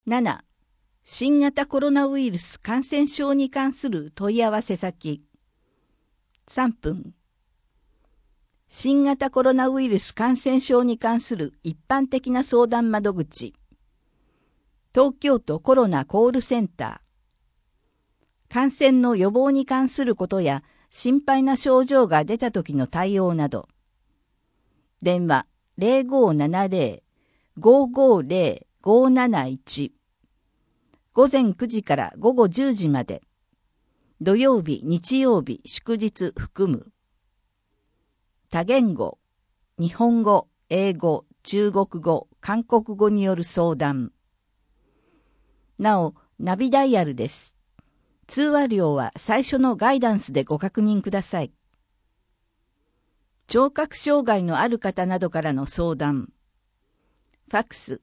7. 新型コロナウイルス感染症に関する問い合わせ先。3分。新型コロナウイルス感染症に関する一般的な相談窓口。東京都コロナコールセンター。感染の予防に関することや心配な症状が出た時の対応など。電話0570-550-571。午前9時から午後10時まで。土曜日、日曜日、祝日含む。多言語、日本語、英語、中国語、韓国語による相談。なお、ナビダイヤルです。通話料は最初のガイダンスでご確認ください。聴覚障害のある方などからの相談。ファックス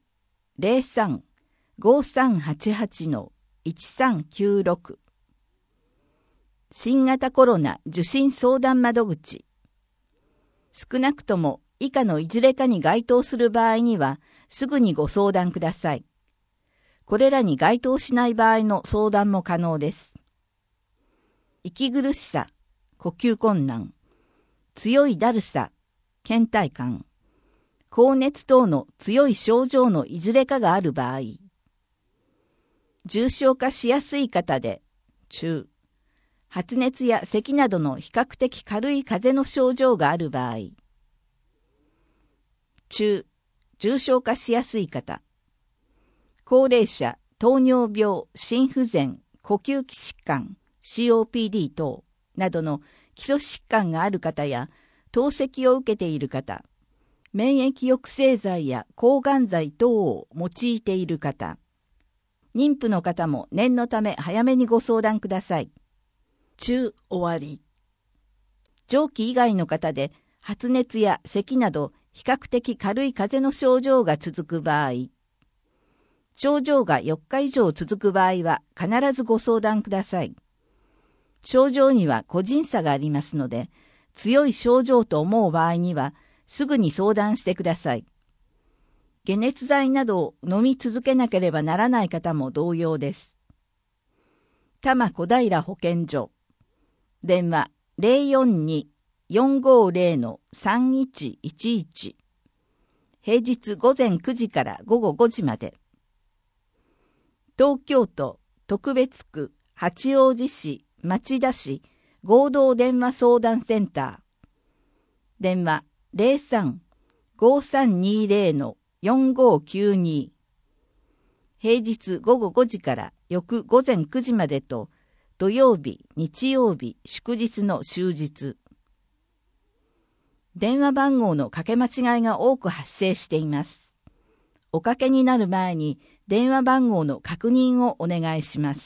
03-5388-1396。新型コロナ受診相談窓口。少なくとも以下のいずれかに該当する場合にはすぐにご相談ください。これらに該当しない場合の相談も可能です。息苦しさ、呼吸困難、強いだるさ、倦怠感、高熱等の強い症状のいずれかがある場合、重症化しやすい方で、中、発熱や咳などの比較的軽い風邪の症状がある場合、中、重症化しやすい方、高齢者、糖尿病、心不全、呼吸器疾患、COPD 等などの基礎疾患がある方や、透析を受けている方、免疫抑制剤や抗がん剤等を用いている方、妊婦の方も念のため早めにご相談ください。終わり。上記以外の方で発熱や咳など比較的軽い風邪の症状が続く場合、症状が4日以上続く場合は必ずご相談ください。症状には個人差がありますので、強い症状と思う場合にはすぐに相談してください。解熱剤などを飲み続けなければならない方も同様です。多摩小平保健所。電話042-450-3111。平日午前9時から午後5時まで。東京都特別区八王子市町田市合同電話相談センター。電話03-5320-4592。平日午後5時から翌午前9時までと、土曜日、日曜日、祝日の終日。電話番号のかけ間違いが多く発生しています。おかけになる前に電話番号の確認をお願いします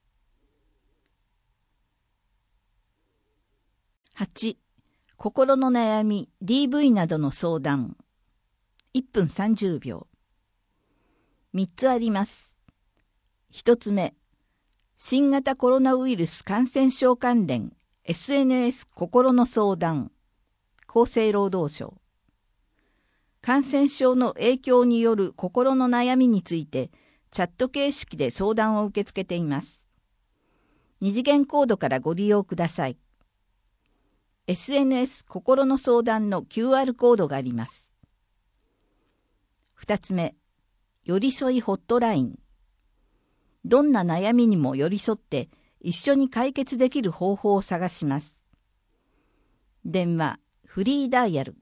。8. 心の悩み、DV などの相談。1分30秒。3つあります。1つ目、新型コロナウイルス感染症関連 SNS 心の相談。厚生労働省。感染症の影響による心の悩みについてチャット形式で相談を受け付けています。二次元コードからご利用ください。SNS 心の相談の QR コードがあります。2つ目、寄り添いホットライン。どんな悩みにも寄り添って一緒に解決できる方法を探します。電話フリーダイヤル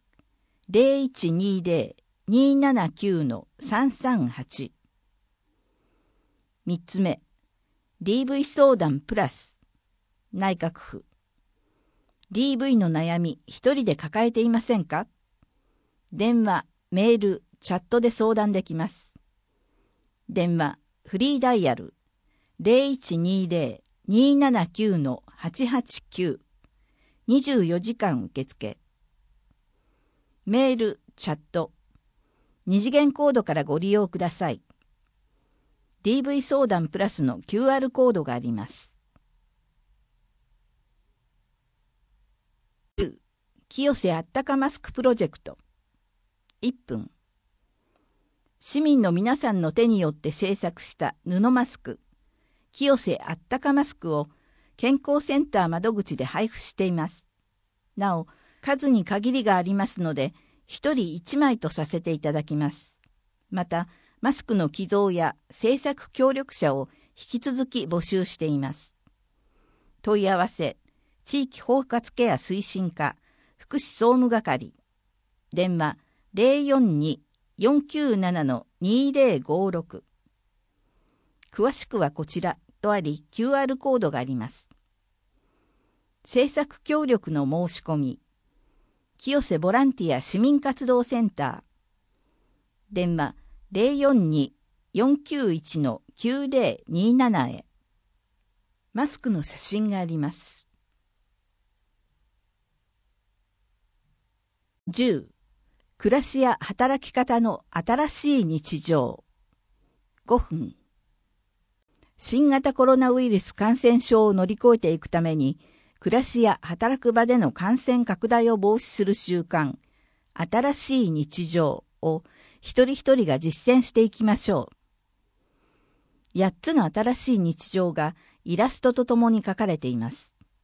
0120-279-338。3つ目、DV 相談プラス。内閣府。DV の悩み一人で抱えていませんか？電話、メール、チャットで相談できます。電話フリーダイヤル 0120-279-889。24時間受付。メール、チャット、二次元コードからご利用ください。DV 相談プラスの QR コードがあります。清瀬あったかマスクプロジェクト。1分。 市民の皆さんの手によって製作した布マスク、清瀬あったかマスクを健康センター窓口で配布しています。なお、数に限りがありますので、1人1枚とさせていただきます。また、マスクの寄贈や製作協力者を引き続き募集しています。問い合わせ、地域包括ケア推進課、福祉総務係、電話042-497-2056。詳しくはこちらとあり QR コードがあります。政策協力の申し込み、清瀬ボランティア市民活動センター、電話042-491-9027 へ。マスクの写真があります。10. 暮らしや働き方の新しい日常。5分。新型コロナウイルス感染症を乗り越えていくために、暮らしや働く場での感染拡大を防止する習慣、新しい日常を一人一人が実践していきましょう。8つの新しい日常がイラストとともに書かれています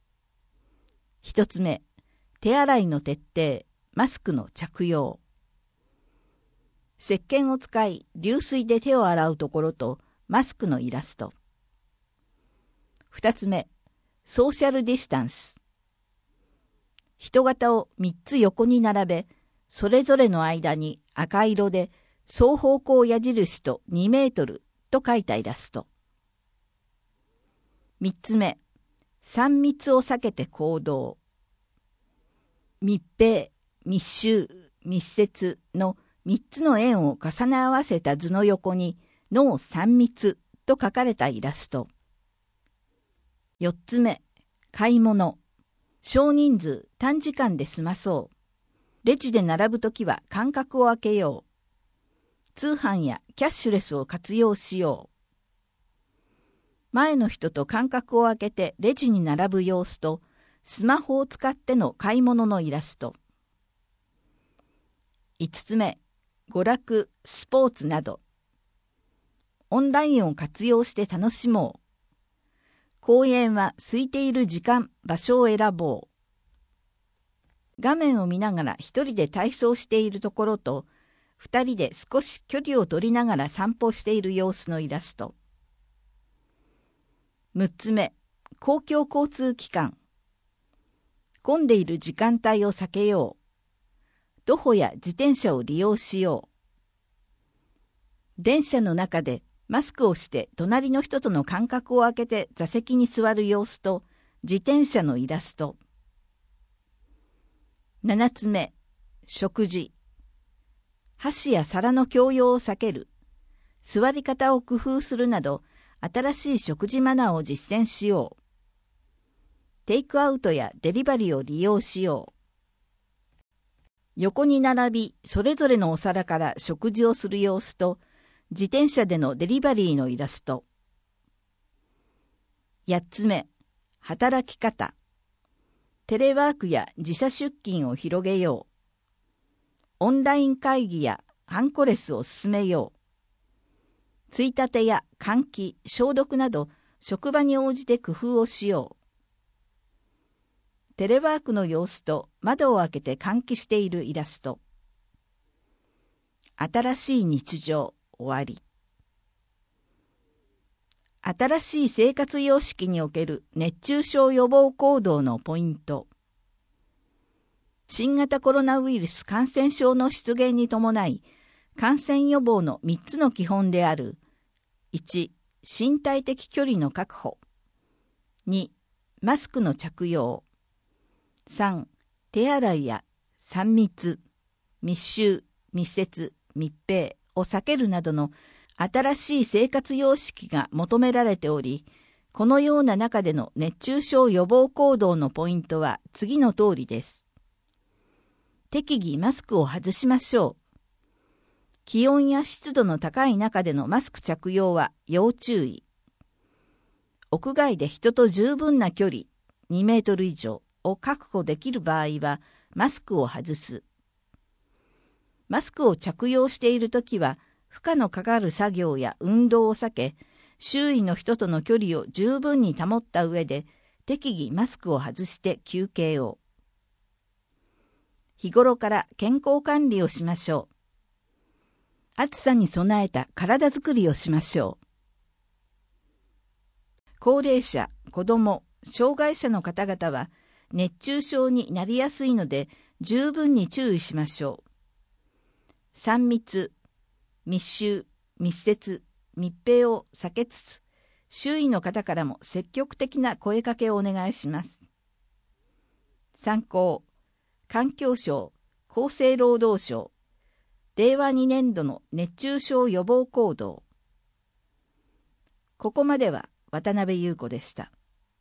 。1つ目、手洗いの徹底、マスクの着用。石鹸を使い流水で手を洗うところとマスクのイラスト。2つ目、ソーシャルディスタンス。人型を3つ横に並べ、それぞれの間に赤色で双方向矢印と2メートルと書いたイラスト。3つ目、3密を避けて行動。密閉、密集、密接の3つの円を重ね合わせた図の横にの3密と書かれたイラスト。4つ目、買い物。少人数短時間で済まそう。レジで並ぶときは間隔を空けよう。通販やキャッシュレスを活用しよう。前の人と間隔を空けてレジに並ぶ様子と、スマホを使っての買い物のイラスト。5つ目、娯楽、スポーツなど。オンラインを活用して楽しもう。公園は空いている時間、場所を選ぼう。画面を見ながら一人で体操しているところと、二人で少し距離を取りながら散歩している様子のイラスト。6つ目、公共交通機関。混んでいる時間帯を避けよう。徒歩や自転車を利用しよう。電車の中でマスクをして隣の人との間隔を空けて座席に座る様子と自転車のイラスト。7つ目、食事。箸や皿の共用を避ける。座り方を工夫するなど新しい食事マナーを実践しよう。テイクアウトやデリバリーを利用しよう。横に並び、それぞれのお皿から食事をする様子と、自転車でのデリバリーのイラスト。8つ目、働き方。テレワークや時差出勤を広げよう。オンライン会議やハンコレスを進めよう。ついたてや換気、消毒など、職場に応じて工夫をしよう。テレワークの様子と窓を開けて換気しているイラスト。新しい日常、終わり。新しい生活様式における熱中症予防行動のポイント。新型コロナウイルス感染症の出現に伴い、感染予防の3つの基本である。1、身体的距離の確保。2、マスクの着用。3、手洗いや3密、密集、密接、密閉を避けるなどの新しい生活様式が求められており、このような中での熱中症予防行動のポイントは次の通りです。適宜マスクを外しましょう。気温や湿度の高い中でのマスク着用は要注意。屋外で人と十分な距離2メートル以上を確保できる場合はマスクを外す。マスクを着用しているときは負荷のかかる作業や運動を避け、周囲の人との距離を十分に保った上で、適宜マスクを外して休憩を。日頃から健康管理をしましょう。暑さに備えた体づくりをしましょう。高齢者、子ども、障害者の方々は熱中症になりやすいので十分に注意しましょう。3密、密集、密接、密閉を避けつつ、周囲の方からも積極的な声かけをお願いします。参考、環境省、厚生労働省、令和2年度の熱中症予防行動。ここまでは渡辺裕子でした。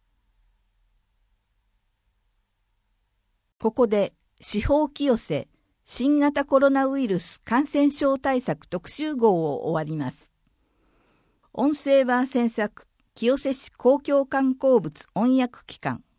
ここで司法清瀬新型コロナウイルス感染症対策特集号を終わります。音声版制作清瀬市公共観光物音訳機関